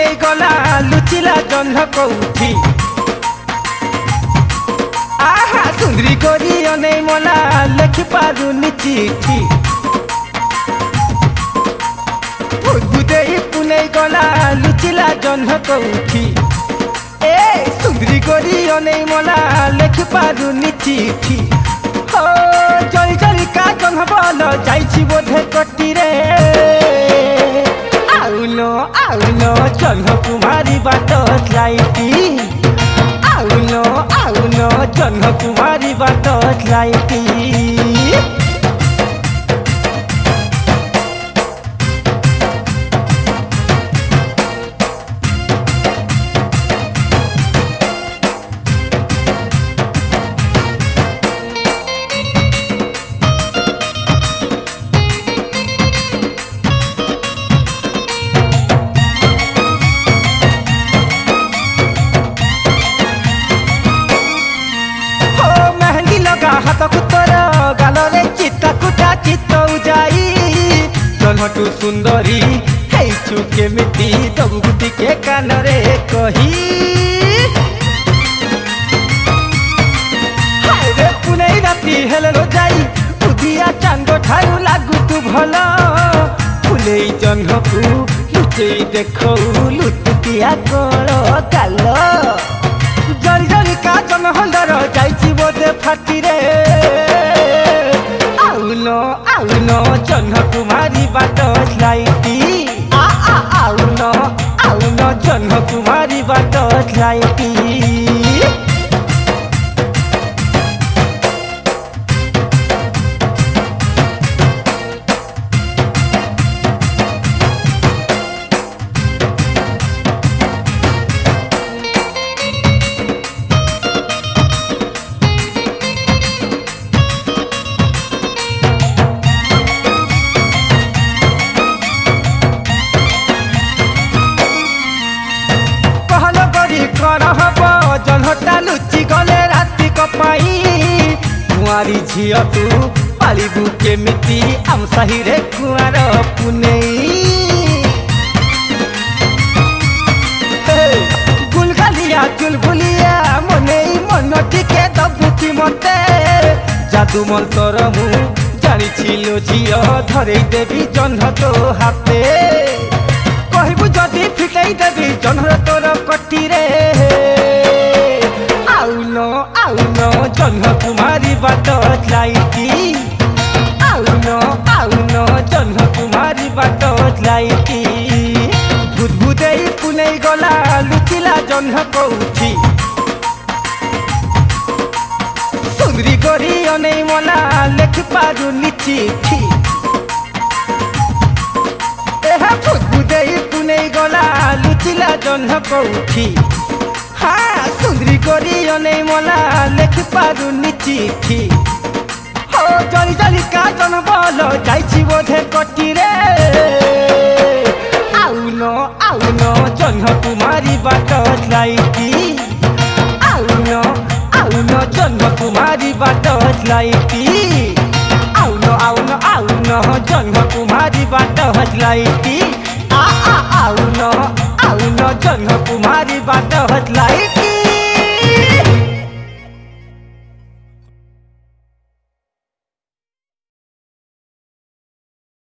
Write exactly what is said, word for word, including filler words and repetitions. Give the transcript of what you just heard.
पुनै गला लुचिला जन्ह कौठी आहा सुंदरी करी अनै मला लेखि पारुनी चिठी बुदबुदै पुनै गला लुचिला जन्ह कौठी ए सुंदरी करी अनै मला लेखि पारुनी चिठी हो जल जल का जन्ह बल जाइछि बोधे कटी रे आउनो आउनो जन्ह कुमारी बाट लाइटी आउनो आउनो जन्ह कुमारी बाट लाइटी हाथ कुतर गालरे चिता कुटा चित्त उजाई जन्हटू सुंदरी हेइछु केमिति दबुगुटी के कानरे कही हाय रे पुनै राती हेले रो जाई उदिया चांद ठारू लागु तू भल फुलै जन्हकू लुचेई देखौ लुटुटिया कळ काल जरी जरी का जन हंदर जाइछि बोधे फाटी रे आउनो आउनो जन्ह कुमारी बाट लाइटी आ आ आउनो आउनो जन्ह कुमारी बाट लाइटी जन्हटा लुचि गले राति कपाई कुआरी झियो तू पालिबू केमिति आम साही रे कुआर पुनै गुलगालिया चुलबुलिया मनै मन टिके दबुकी मते जादू मंतर मु जानिछि लो झियो धरै देवी जन्ह तो हाते कहबू जदि फिटै देवी जन्ह तोर कटी रे आउनो आउनो जन्ह कुमारी बाट लाइटी आउनो आउनो जन्ह कुमारी बाट लाइटी बुदबुदै पुनै गला लुचिला जन्ह कौठी सुंदरी करी अनै मला लेखि पारुनी चिठी एहा बुदबुदै पुनै गला लुचिला जन्ह कौठी हाँ सुंदरी करी अनै मला लेखि पारुनी चिठी हो जली जली का जन बल जाइछि बोधे कटी रे आउनो आउनो जन्ह कुमारी बाट लाइटी आउनो आउनो जन्ह कुमारी बाट लाइटी आउनो आउनो आउनो जन्ह कुमारी बाट लाइटी आ आ आउनो आउनो जन्ह कुमारी बाट लाइटी